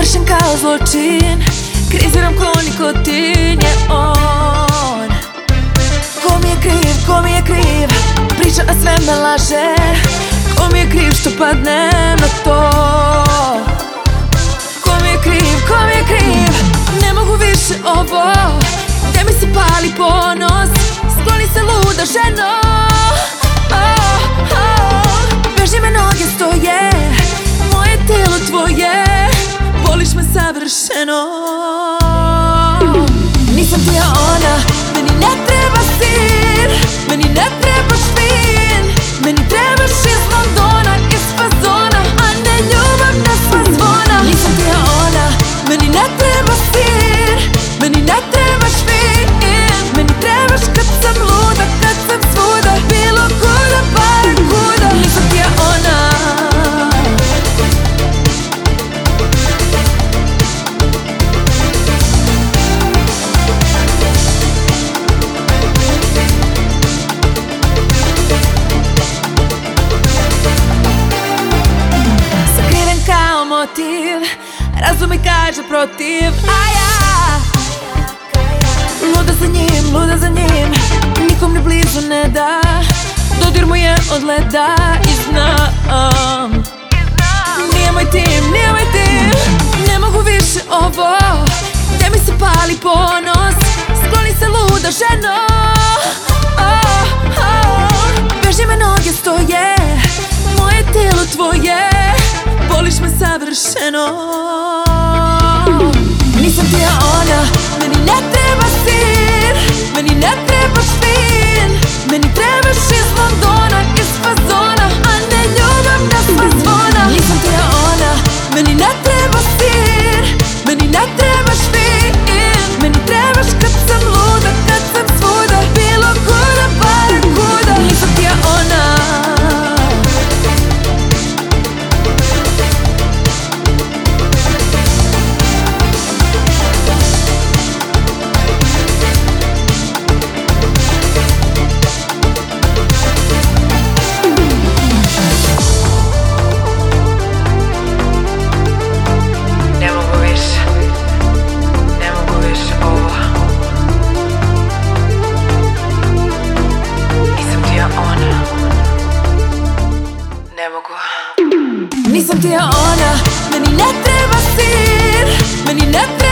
Smešan kao zločin, kriziram ko nikotin je on. Ko mi je kriv, ko mi je kriv, priča a sve me laže. Ko mi je kriv što padnem na to? Ko mi je kriv, ko mi je kriv, ne mogu više ovo, gdje mi se pali ponos. Skloni se luda ženo, veži me noge stoje, moje tijelo tvoje, voliš me savršeno. Nisam ti ja ona, meni ne treba sir, meni ne trebaš vin, meni trebaš iz Londona, iz fazona, a ne ljubavna sva zvona. Nisam ti ja ona, meni ne treba sir, meni ne trebaš vin, meni trebaš kad sam luda, kad sam svuda, bilo kuda, bar kuda. Nisam ti ja ona. Razum mi kaže protiv, a ja luda za njim, luda za njim, nikom ni blizu ne da, dodir mu je od leda i znam. Nije moj tim, nije moj tim, ne mogu više ovo, gdje mi se pali ponos. Skloni se luda ženo, veži me noge stoje, moje tijelo tvoje, voliš me savršeno. Nisam ti ja ona, meni ne treba sir, meni ne trebaš vin, meni trebaš iz Londona, iz fazona, a ne ljubavna sva zvona. Nisam ti ja ona, meni ne treba sir, meni ne trebaš vin, meni trebaš kad sam luda, kad sam svuda, bilo kuda, bar kuda. Nisam ti ja ona. Nisam ti ja ona, meni ne treba sir, meni ne treba